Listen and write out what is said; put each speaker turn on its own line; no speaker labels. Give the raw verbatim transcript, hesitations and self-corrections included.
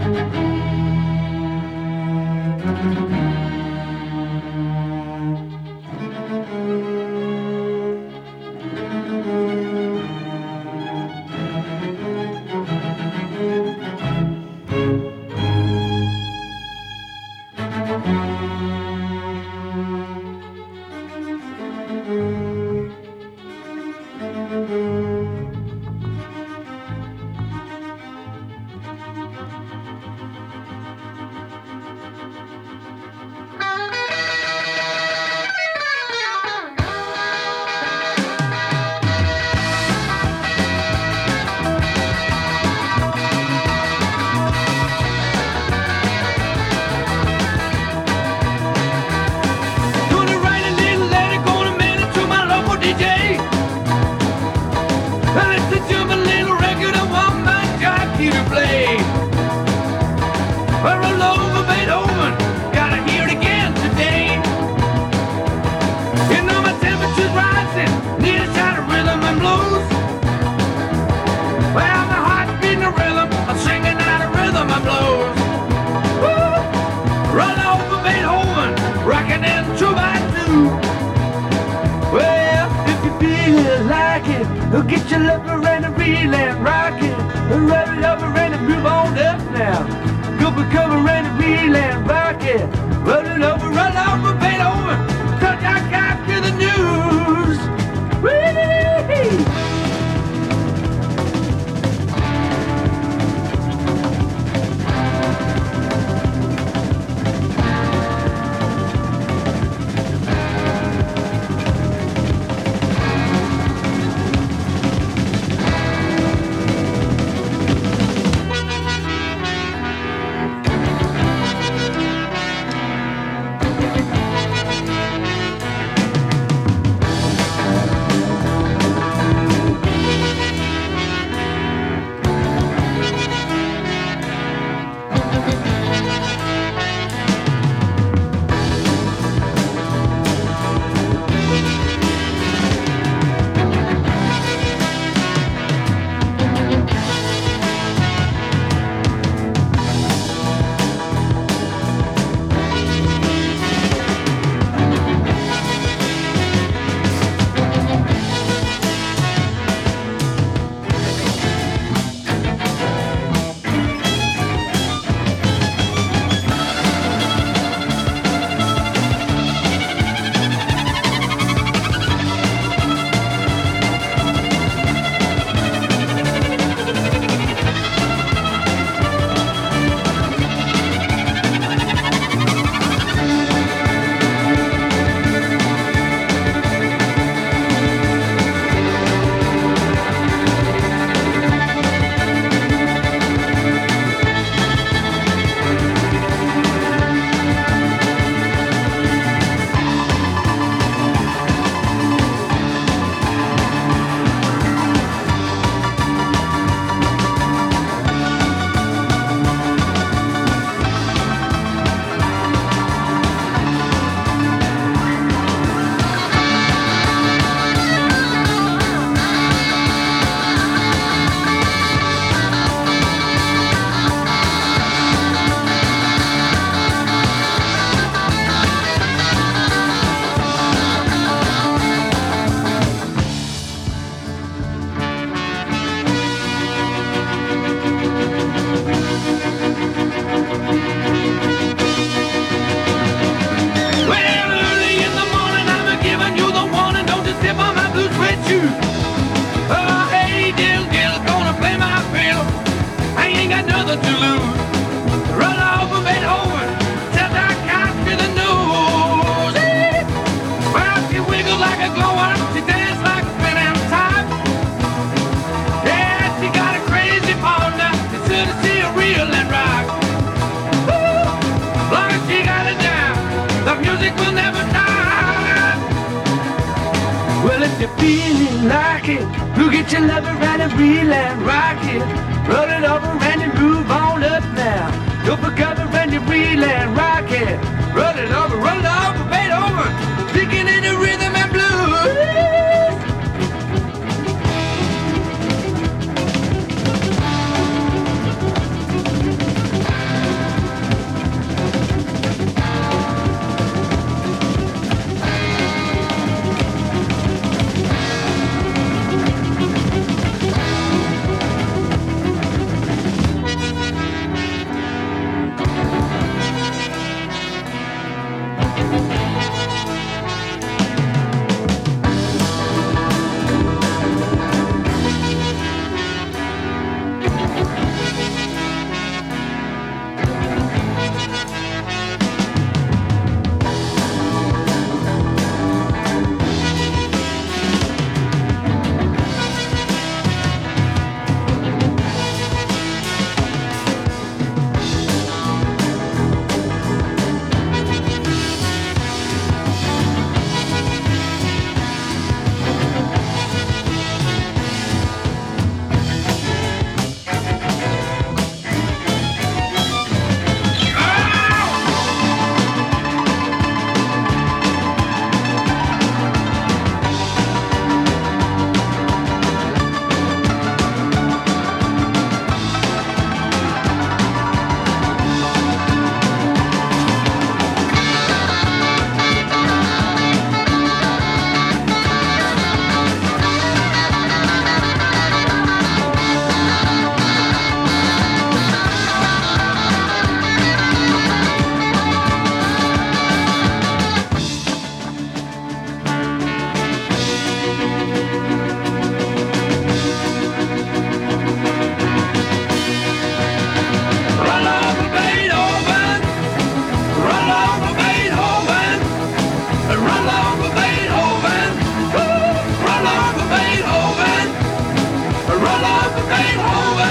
Get your lover and a reel and rock it. Rub it over and move on up now. Go for cover and a reel and rock it. Roll it over, roll over, Beethoven. Touch our cap to the news. Whee! Feeling like it, look at your lover and a reel and rock it. Roll it over and you move on up now. Go for cover and you reel and rock it. Roll it over, roll it over, Beethoven. Digging in the rhythm and blues. love the rain over